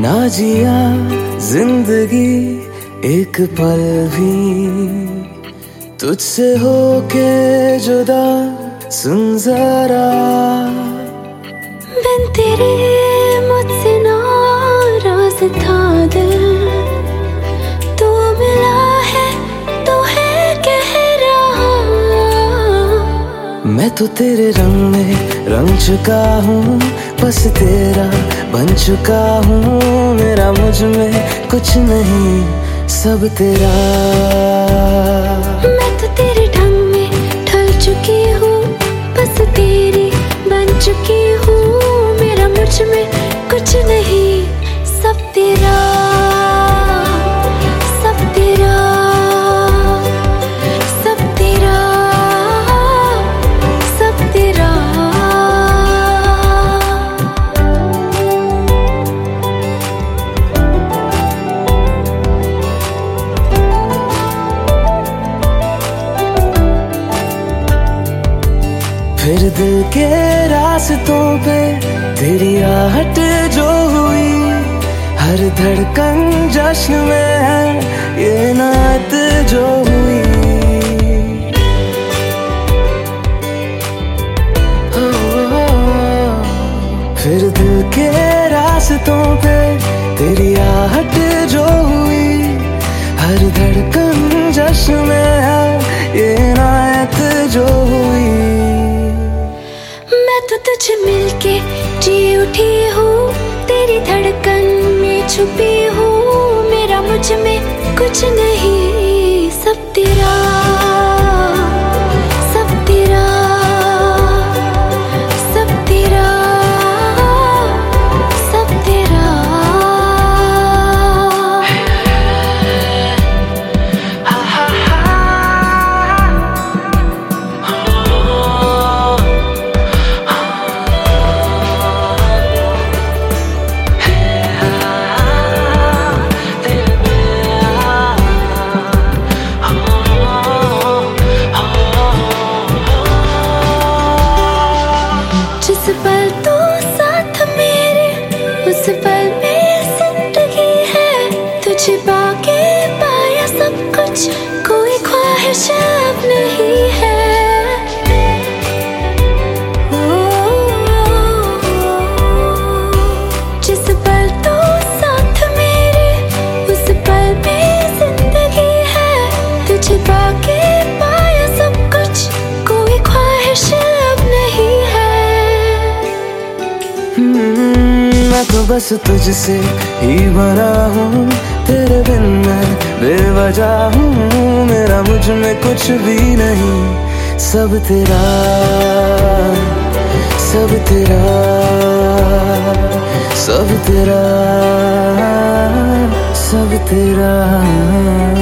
ना जिया जिंदगी एक पल भी तुझसे होके जुदा, सुन जरा बिन तेरे मुझसे नाराज था दिल, तू मिला है तो है कह रहा। मैं तो तेरे रंग में रंग चुका हूँ, बस तेरा बन चुका हूँ। मेरा मुझ में कुछ नहीं, सब तेरा। मैं तो तेरे ढंग में ढल चुकी हूँ, बस तेरी बन चुकी हूँ। मेरा मुझ में कुछ नहीं, सब तेरा, सब तेरा, सब तेरा, सब तेरा। फिर दिल के रास्तों पे तेरी आहट जो हुई, हर धड़कन जश्न में है ये नात जो हुई। फिर दिल के रास्तों पे तेरी आहट जो हुई, हर धड़कन जश्न में है ये नात जो हुई। मैं तो तुझे मिलके जी उठी हूँ, तेरी धड़कन में छुपी हूँ। मेरा मुझ में कुछ नहीं, सब तेरा, सब तेरा, सब तेरा, सब तेरा। जिस पल तो साथ मेरे, उस पल में जिंदगी है। तुझे पाके पाया सब कुछ, कोई ख्वाहिश अब नहीं है। जिस पल तो साथ मेरे, उस पल में जिंदगी है। तुझे पाके पाया सब कुछ, कोई ख्वाहिश अब नहीं है। मैं तो बस तुझसे ही बना हूँ, तेरे बिन मैं बेवजह हूँ। मेरा मुझ में कुछ भी नहीं, सब तेरा, सब तेरा, सब तेरा, सब तेरा।